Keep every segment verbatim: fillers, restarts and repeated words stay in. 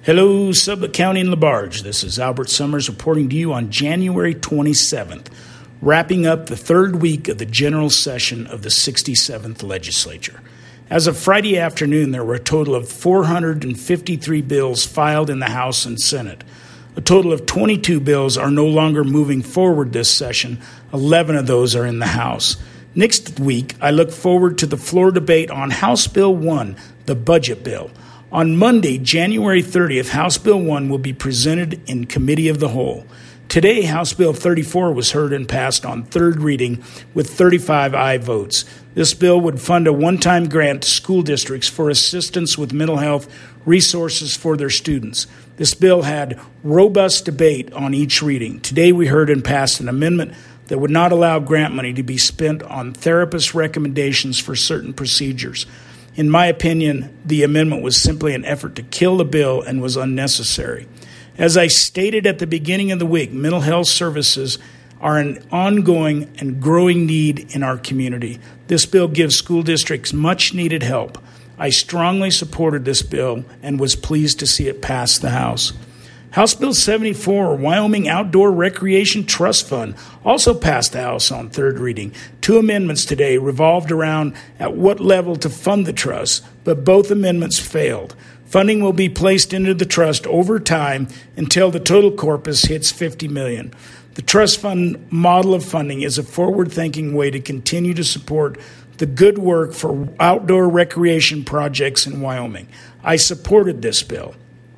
Hello, Sublette County and LaBarge. This is Albert Summers reporting to you on January twenty-seventh, wrapping up the third week of the general session of the sixty-seventh Legislature. As of Friday afternoon, there were a total of four hundred fifty-three bills filed in the House and Senate. A total of twenty-two bills are no longer moving forward this session. eleven of those are in the House. Next week, I look forward to the floor debate on House Bill one, the budget bill. On Monday, January thirtieth, House Bill one will be presented in Committee of the Whole. Today, House Bill thirty-four was heard and passed on third reading with thirty-five aye votes. This bill would fund a one-time grant to school districts for assistance with mental health resources for their students. This bill had robust debate on each reading. Today, we heard and passed an amendment that would not allow grant money to be spent on therapist recommendations for certain procedures. In my opinion, the amendment was simply an effort to kill the bill and was unnecessary. As I stated at the beginning of the week, mental health services are an ongoing and growing need in our community. This bill gives school districts much needed help. I strongly supported this bill and was pleased to see it pass the House. House Bill seventy-four, Wyoming Outdoor Recreation Trust Fund, also passed the House on third reading. Two amendments today revolved around at what level to fund the trust, but both amendments failed. Funding will be placed into the trust over time until the total corpus hits fifty million dollars. The trust fund model of funding is a forward-thinking way to continue to support the good work for outdoor recreation projects in Wyoming. I supported this bill.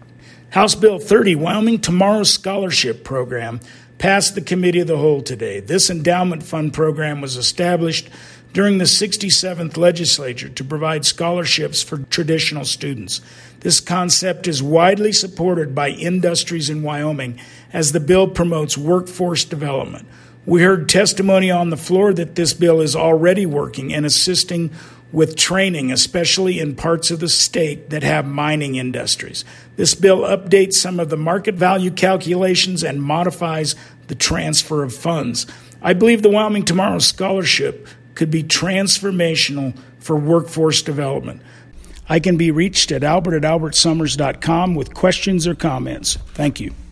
House Bill thirty, Wyoming Tomorrow Scholarship Program, passed the Committee of the Whole today. This endowment fund program was established during the sixty-seventh Legislature to provide scholarships for traditional students. This concept is widely supported by industries in Wyoming as the bill promotes workforce development. We heard testimony on the floor that this bill is already working and assisting with training, especially in parts of the state that have mining industries. This bill updates some of the market value calculations and modifies the transfer of funds. I believe the Wyoming Tomorrow Scholarship could be transformational for workforce development. I can be reached at albert at albert summers dot com with questions or comments. Thank you.